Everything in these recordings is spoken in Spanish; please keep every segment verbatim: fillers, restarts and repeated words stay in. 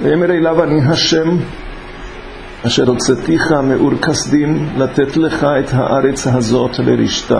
ואמר אליו אני השם אשר הוצאתיך מאור כסדים לתת לך את הארץ הזאת לרשתה.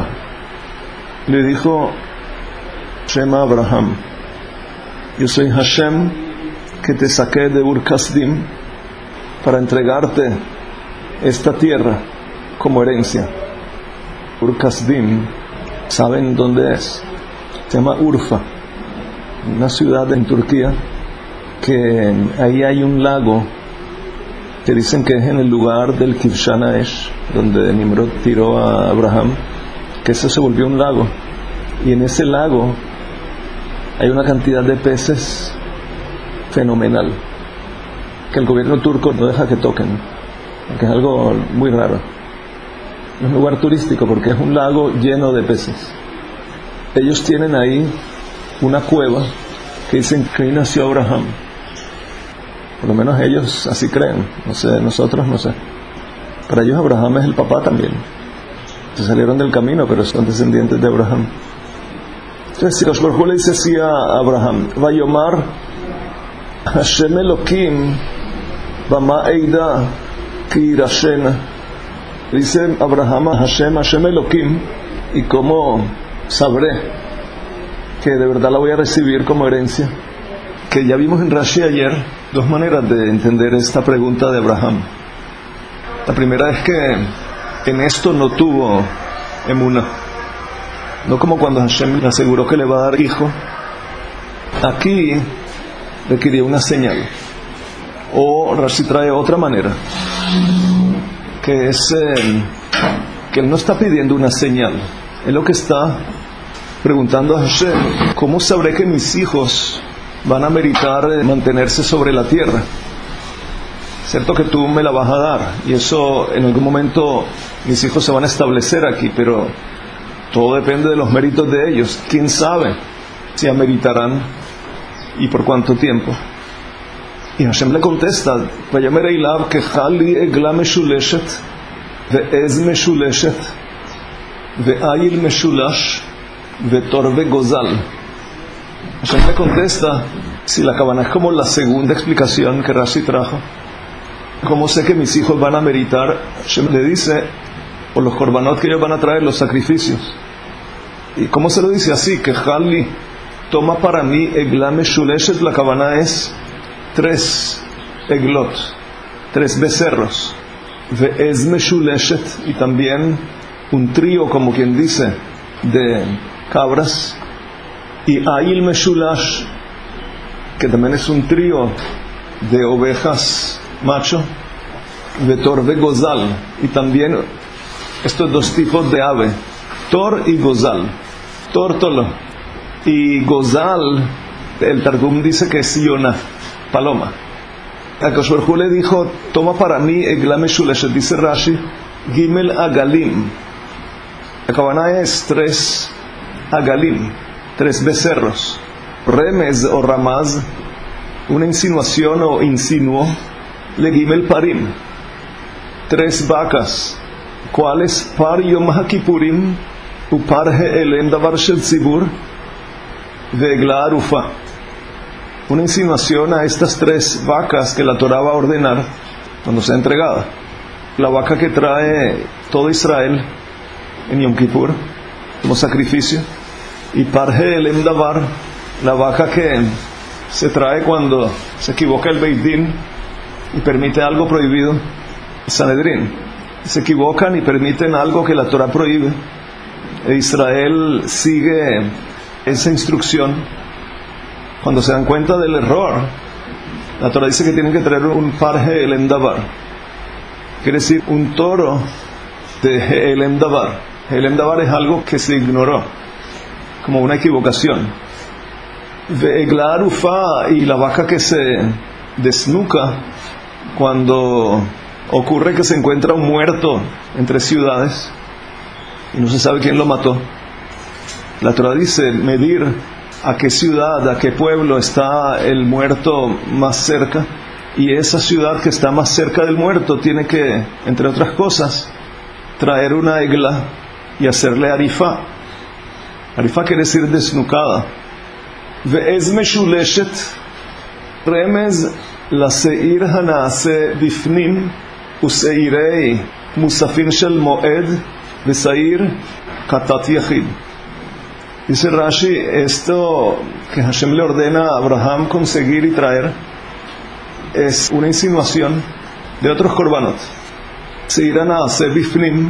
Le dijo Shem a Abraham, yo soy Hashem que te saqué de Ur Kasdim para entregarte esta tierra como herencia. Ur Kasdim, ¿saben dónde es? Se llama Urfa, una ciudad en Turquía, que ahí hay un lago que dicen que es en el lugar del Kivshan Aesh, donde Nimrod tiró a Abraham, que eso se volvió un lago, y en ese lago hay una cantidad de peces fenomenal que el gobierno turco no deja que toquen, que es algo muy raro. Es un lugar turístico porque es un lago lleno de peces. Ellos tienen ahí una cueva que dicen que ahí nació Abraham. Por lo menos ellos así creen, no sé, nosotros no sé. Para ellos Abraham es el papá también. Se salieron del camino, pero son descendientes de Abraham. Entonces, si Akadosh Baruj Hu le dice así a Abraham, Vayomar Hashem Elokim Bama Eida Ki Irashena. Dice Abraham a Hashem, Hashem Elokim, y cómo sabré que de verdad la voy a recibir como herencia. Que ya vimos en Rashi ayer dos maneras de entender esta pregunta de Abraham. La primera es que en esto no tuvo emuna, no como cuando Hashem le aseguró que le va a dar hijo. Aquí requería una señal. O Rashi trae otra manera, que es eh, que él no está pidiendo una señal, él lo que está preguntando a Hashem, ¿cómo sabré que mis hijos van a meritar eh, mantenerse sobre la tierra? Cierto que tú me la vas a dar, y eso en algún momento mis hijos se van a establecer aquí, pero todo depende de los méritos de ellos. ¿Quién sabe si ameritarán y por cuánto tiempo? Y Hashem le contesta, Vayomer Eilav kechali egla meshuleshet ve'ez meshuleshet ve'ayil meshulash ve'tor ve'gozal. Hashem le contesta, si la cabana es como la segunda explicación que Rashi trajo, ¿cómo sé que mis hijos van a meritar? Hashem le dice, por los korbanot que ellos van a traer, los sacrificios. ¿Y cómo se lo dice así? Que Jali toma para mí egla meshuleshet, la cabana es tres eglot, tres becerros, ve'ez meshuleshet, y también un trío, como quien dice, de cabras, y ayil meshulash, que también es un trío de ovejas macho, ve'tor ve'gozal, y también estos dos tipos de ave, tor y gozal, tórtolo y gozal, el Targum dice que es yona, paloma. Akadosh Baruj Hu le dijo, toma para mí egla meshuleshet, dice Rashi, gimel agalim. La cabana es tres agalim, tres becerros. Remez o ramaz, una insinuación o insinuo, le gimel parim, tres vacas. ¿Cuáles? Par Yom HaKippurim upar he'elem davar shel tzibur ve'egla arufa. Una insinuación a estas tres vacas que la Torah va a ordenar cuando sea entregada. La vaca que trae todo Israel en Yom Kippur como sacrificio, y par he'elem davar, la vaca que se trae cuando se equivoca el Beit Din y permite algo prohibido, Sanedrín. Se equivocan y permiten algo que la Torah prohíbe, e Israel sigue esa instrucción. Cuando se dan cuenta del error, la Torah dice que tienen que traer un par he'elem davar, quiere decir un toro de he'elem davar. He'elem davar es algo que se ignoró, como una equivocación. Ve'egla arufa, y la vaca que se desnuca cuando ocurre que se encuentra un muerto entre ciudades y no se sabe quién lo mató. La Torah dice medir a qué ciudad, a qué pueblo está el muerto más cerca, y esa ciudad que está más cerca del muerto tiene que, entre otras cosas, traer una egla y hacerle arifá. Arifá quiere decir desnucada. Ve'ez meshuleshet, רמז לשעיר הנעשה בפנים ושעירי מוספין של מועד ושעיר חטאת יחיד. Dice Rashi, esto que Hashem le ordena a Abraham conseguir y traer es una insinuación de otros korbanot. Seir hana'aseh bifnim,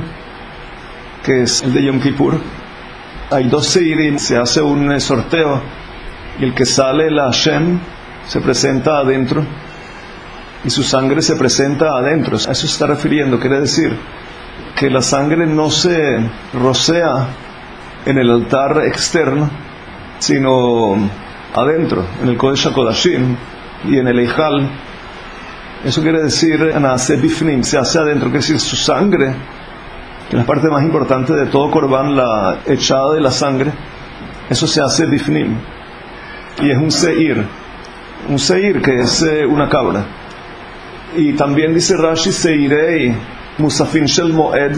que es el de Yom Kippur. Hay dos seirim, se hace un sorteo y el que sale la Hashem se presenta adentro y su sangre se presenta adentro. A eso se está refiriendo. Quiere decir que la sangre no se rocea en el altar externo, sino adentro, en el Kodesh HaKodashim y en el Eichal. Eso quiere decir hana'aseh bifnim, se hace adentro, quiere decir su sangre, que es la parte más importante de todo Korban, la echada de la sangre, eso se hace bifnim, y es un seir, un seir que es eh, una cabra. Y también dice Rashi, seirei musafin shel moed,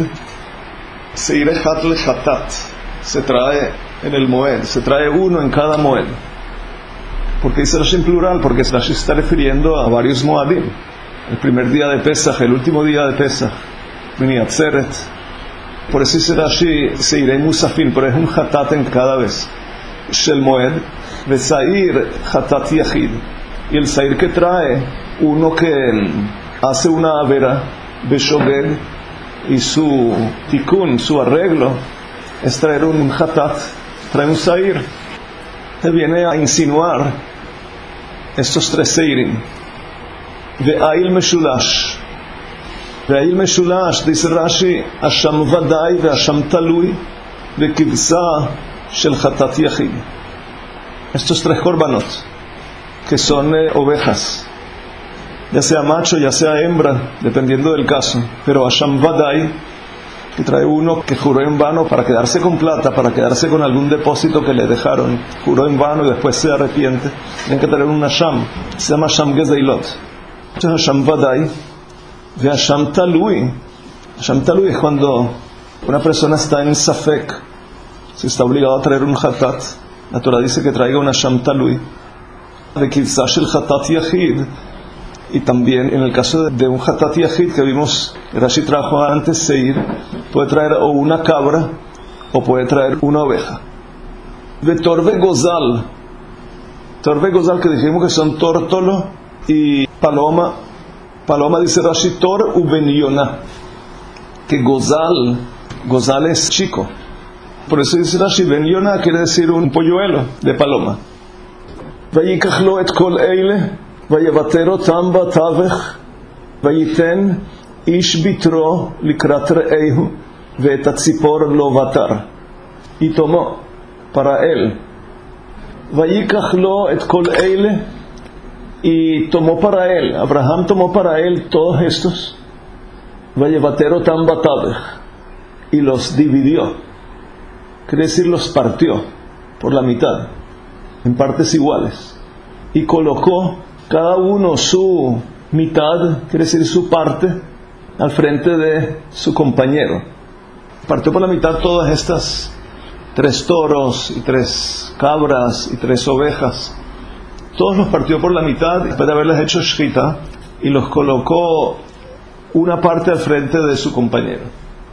seirei chat le chatat, se trae en el moed, se trae uno en cada moed. ¿Por qué dice Rashi en plural? Porque Rashi se está refiriendo a varios moadim. El primer día de Pesach, el último día de Pesach, Mini Atzeret. Por eso dice Rashi, seirei musafin, pero es un chatat en cada vez. Shel moed, vesair chatat yachid. Y el sair que trae, uno que hace una avera, beshogeg, y su tikkun, su arreglo, es traer un chatat, trae un sair. Te viene a insinuar estos tres seirim. Ve'ayil meshulash. Ve'ayil meshulash, dice Rashi, Asham vadai ve'asham talui ve'kibsa shel chatat yachid. Estos tres korbanot, que son eh, ovejas, ya sea macho, ya sea hembra, dependiendo del caso, pero Asham vadai, que trae uno que juró en vano para quedarse con plata, para quedarse con algún depósito que le dejaron, juró en vano y después se arrepiente, tienen que traer un Asham, se llama Asham Gezeilot. Entonces Asham vadai ve Asham talui. Asham talui es cuando una persona está en safek, si está obligado a traer un chatat, la Torah dice que traiga un Asham talui de kibsa shel chatat yachid. Y también en el caso de un chatat yachid que vimos, Rashi trajo antes seir, puede traer o una cabra o puede traer una oveja. De torve gozal, torve gozal que dijimos que son tórtolo y paloma. Paloma dice Rashi tor u ben yonah, que gozal, gozal es chico. Por eso dice Rashi ben yonah quiere decir un polluelo de paloma. Vayikach lo et kol eile ויוותר אותם בתווך וייתן איש ביתרו לקראת רעהו ואת הציפור לא ותר יתומו para él ויקח לו את כל אלה y tomó para él, Abraham tomó para él todos estos ויוותר אותם בתווך y los dividió, quiere decir los partió por la mitad en partes iguales y colocó cada uno su mitad, quiere decir su parte, al frente de su compañero. Partió por la mitad todas estas tres toros y tres cabras y tres ovejas. Todos los partió por la mitad después de haberles hecho shchita y los colocó una parte al frente de su compañero.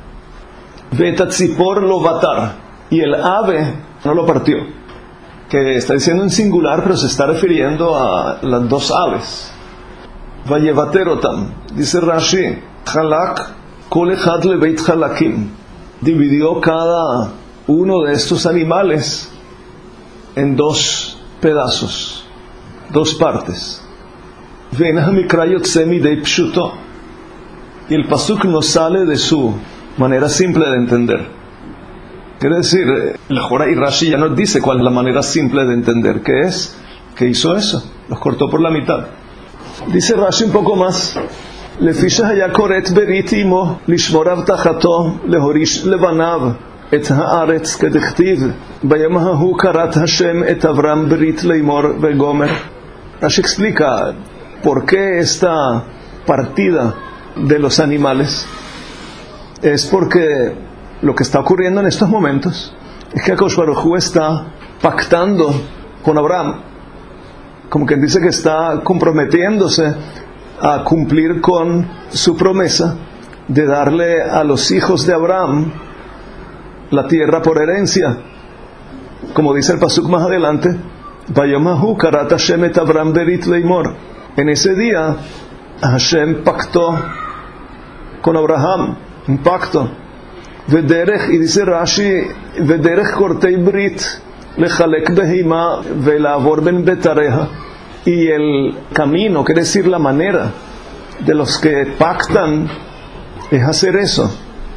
Vetatzipor lo vatar, y el ave no lo partió, que está diciendo en singular, pero se está refiriendo a las dos aves. Vayevaterotam, dice Rashi, Halak, kol echad lebeit halakim, dividió cada uno de estos animales en dos pedazos, dos partes. Ve'enah mikra yotze midei pshuto, y el pasuk no sale de su manera simple de entender. Quiere decir, la Jora y Rashi ya nos dice cuál es la manera simple de entender. ¿Qué es? ¿Qué hizo eso? Los cortó por la mitad. Dice Rashi un poco más. Lefisha haya koret berit imo lishmor avtachato lehorish lebanav et haaretz kedechtiv bayom hahu karat Hashem et Avram berit leimor vegomer. Rashi explica por qué esta partida de los animales es porque lo que está ocurriendo en estos momentos es que Akadosh Baruj Hu está pactando con Abraham. como quien dice que está comprometiéndose a cumplir con su promesa de darle a los hijos de Abraham la tierra por herencia. Como dice el pasuk más adelante, Vayomahu karat Hashem et Abraham berit leimor. En ese día Hashem pactó con Abraham, un pacto. Vederech, y dice Rashi, Vederech kortei brit lechalek behima velavor ben betareja. Y el camino, quiere decir la manera de los que pactan, es hacer eso,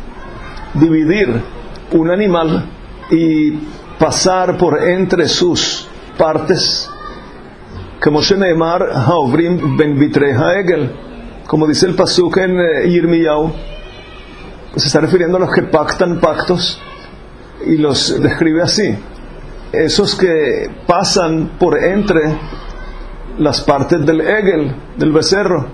dividir un animal y pasar por entre sus partes, como Sheneemar haovrim ben bitrei haegel, como dice el pasuk en eh, Yirmiyahu. Se está refiriendo a los que pactan pactos y los describe así: esos que pasan por entre las partes del egel, del becerro.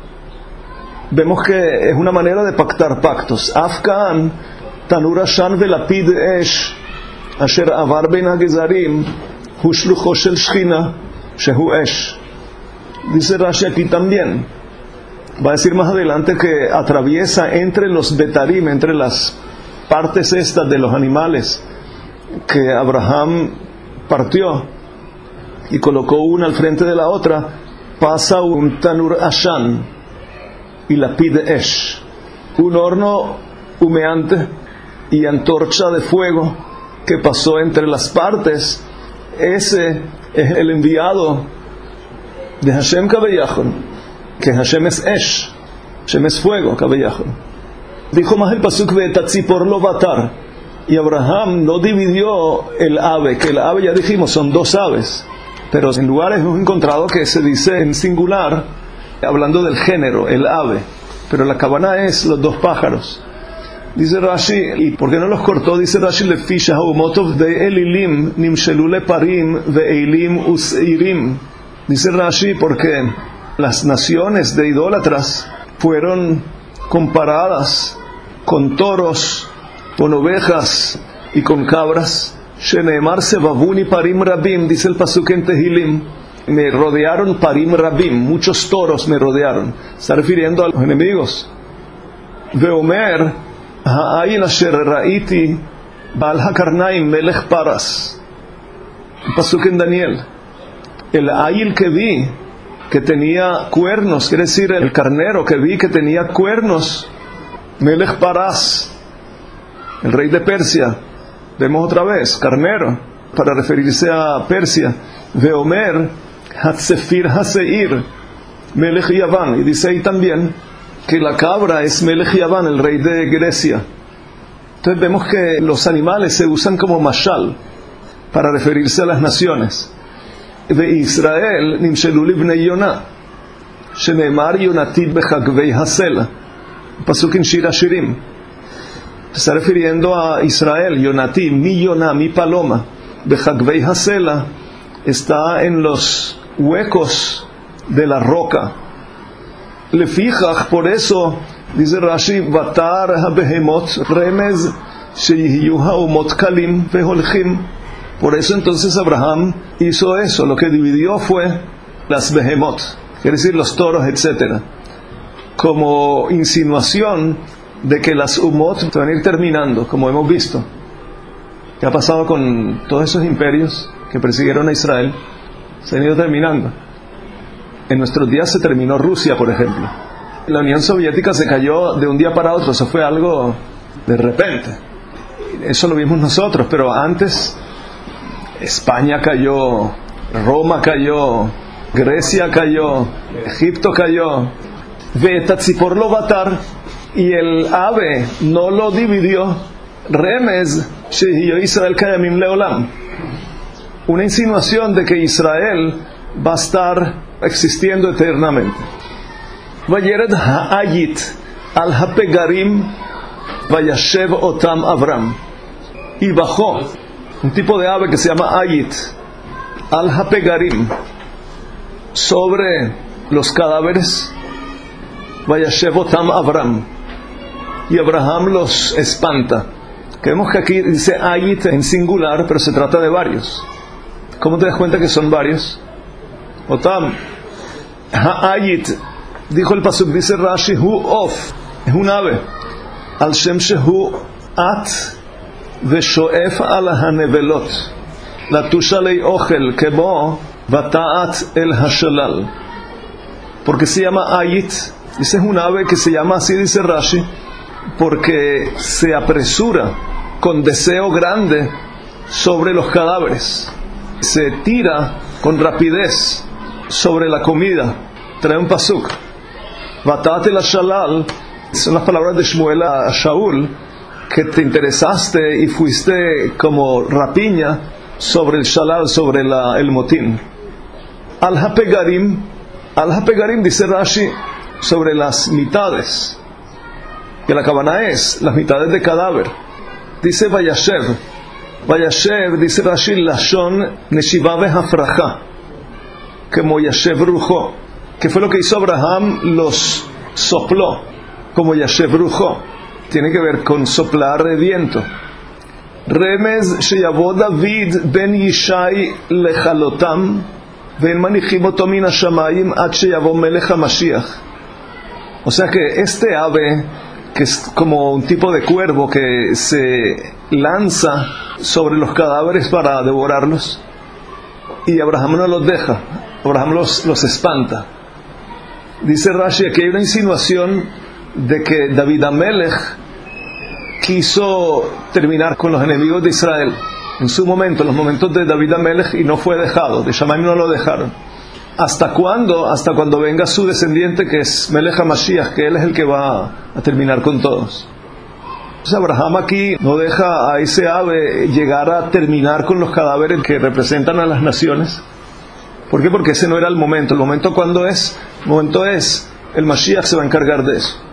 Vemos que es una manera de pactar pactos. Afkaan tanur ashan velapid esh asher avar ben hagezarim hu shlucho shel shchina shehu esh. Dice Rashi aquí también, va a decir más adelante, que atraviesa entre los betarim, entre las partes estas de los animales que Abraham partió y colocó una al frente de la otra, pasa un tanur ashan y lapid esh, un horno humeante y antorcha de fuego que pasó entre las partes. Ese es el enviado de Hashem Kabeyachon, que Hashem es esh, Hashem es fuego, Kabeyachon. Dijo más el pasuk, Vetatzipor lo batar, y Abraham no dividió el ave, que el ave, ya dijimos, son dos aves, pero en lugares hemos encontrado que se dice en singular, hablando del género, el ave, pero la cabana es los dos pájaros. Dice Rashi, ¿y por qué no los cortó? Dice Rashi, Lefisha haumotov de elilim nimshelu leparim veeilim useirim. Dice Rashi, porque las naciones de idólatras fueron comparadas con toros, con ovejas y con cabras. Sheneemar sebavuni parim rabim, dice el pasuk en Tehilim, me rodearon parim rabim, muchos toros me rodearon. Está refiriendo a los enemigos. Veomer ha'ayin asher ra'iti bal hakarnaim melech paras. El pasuk en Daniel, el ayil que vi que tenía cuernos, quiere decir el carnero que vi que tenía cuernos, melech paras, el rey de Persia. Vemos otra vez, carnero, para referirse a Persia. Veomer hatzefir haseir melech Yavan, y dice ahí también que la cabra es melech Yavan, el rey de Grecia. Entonces vemos que los animales se usan como mashal para referirse a las naciones. De Israel nimshelu libnei Yonah sheneemar Yonatid bechagvei hasela, pasuk en Shir Hashirim. Se está refiriendo a Israel. Yonati, mi Yonah, mi paloma, bechagvei hasela, está en los huecos de la roca. Le fijach, por eso dice Rashi, batar habehemot remez sheyihiyu haumot kalim veholchim. Por eso entonces Abraham hizo eso. Lo que dividió fue las behemot, quiere decir los toros, etcétera, como insinuación de que las umot se van a ir terminando, como hemos visto. ¿Qué ha pasado con todos esos imperios que persiguieron a Israel? Se han ido terminando. En nuestros días se terminó Rusia, por ejemplo. La Unión Soviética se cayó de un día para otro. Eso fue algo de repente. Eso lo vimos nosotros, pero antes España cayó, Roma cayó, Grecia cayó, Egipto cayó. Vetatzipor lo batar, y el ave no lo dividió. Remez shehiyo Israel kayamim leolam, una insinuación de que Israel va a estar existiendo eternamente. Vayered ha'ayit al hapegarim vayashev otam Avram, y bajó un tipo de ave que se llama ayit al hapegarim sobre los cadáveres. Vayashev otam Avram, y Abraham los espanta. Que vemos que aquí dice ayit en singular, pero se trata de varios. ¿Cómo te das cuenta que son varios? Otam, ha'ayit, dijo el pasuk, dice Rashi, hu of, es un ave, al shem shehu at veshoef al hanevelot, la tusha lei ochel kebo vata'at el hashalal. Porque se llama ayit, dice es un ave que se llama así, dice Rashi, porque se apresura con deseo grande sobre los cadáveres, se tira con rapidez sobre la comida. Trae un pasuk, Vatat el Shalal, son las palabras de Shmuel a Shaul, que te interesaste y fuiste como rapiña sobre el Shalal, sobre la, el motín. Al Hapegarim, al Hapegarim dice Rashi sobre las mitades, que la cabana es las mitades de cadáver. Dice Vayashev, Vayashev, dice Rashi, Lashon Neshiva Behafraja, como Yashev Rujo, que fue lo que hizo Abraham, los sopló, como Yashev Rujo, tiene que ver con soplar de viento. Remez Sheyavó David ben Yishai lechalotam ven manichim oto min hashamayim ad sheyavó melech hamashiach. O sea que este ave, que es como un tipo de cuervo que se lanza sobre los cadáveres para devorarlos, y Abraham no los deja, Abraham los, los espanta. Dice Rashi, aquí hay una insinuación de que David Amelech quiso terminar con los enemigos de Israel en su momento, en los momentos de David Amelech, y no fue dejado, de Shamayim no lo dejaron. ¿Hasta cuándo? Hasta cuando venga su descendiente, que es Melech HaMashiach, que él es el que va a terminar con todos. Entonces Abraham aquí no deja a ese ave llegar a terminar con los cadáveres que representan a las naciones. ¿Por qué? Porque ese no era el momento. El momento, ¿cuándo es? El momento es, el Mashiach se va a encargar de eso.